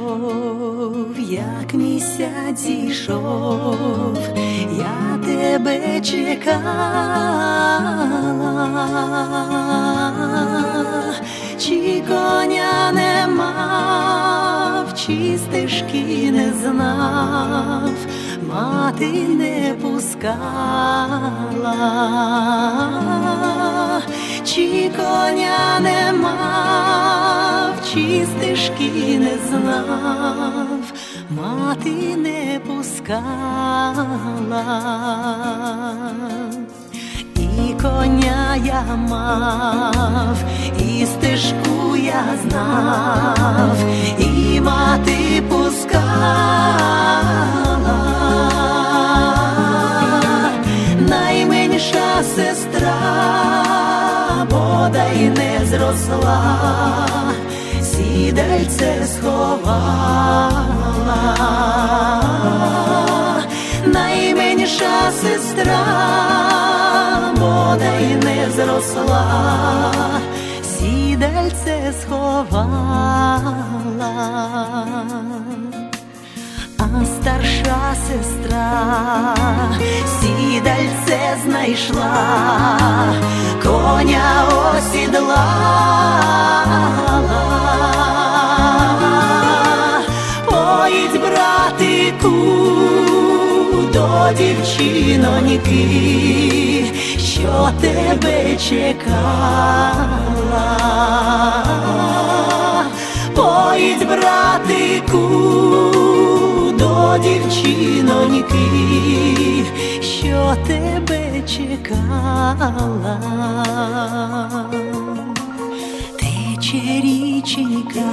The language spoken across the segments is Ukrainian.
прийшов, як місяць зійшов, я тебе чекала, чи коня не мав, чи стежки не знав, мати не пускала, чи коня не мав, чи стежки не знав, мати не пускала. І коня я мав, і стежку я знав, і мати пускала. Найменша сестра бодай не зросла, сідальце сховала. Найменша сестра бодай не зросла, сідальце сховала. А старша сестра сідальце знайшла, коня осідлала. Поїдь, братику, до дівчиноньки, що тебе чекала. Поїдь, братику, до дівчиноньки, що тебе чекала. Тече річенька,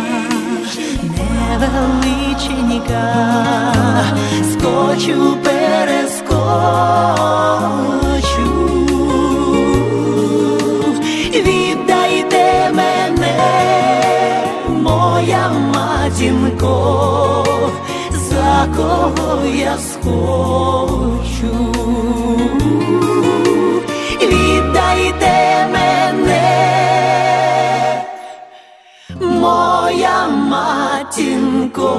невеличенька, скочу, перескочу. Віддайте мене, моя матінко, за кого я схочу. Віддайте мене, моя матінко,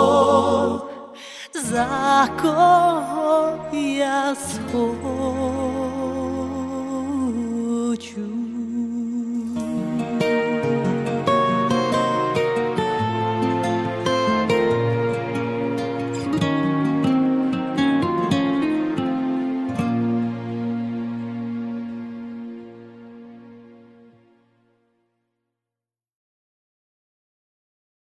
за кого я схочу.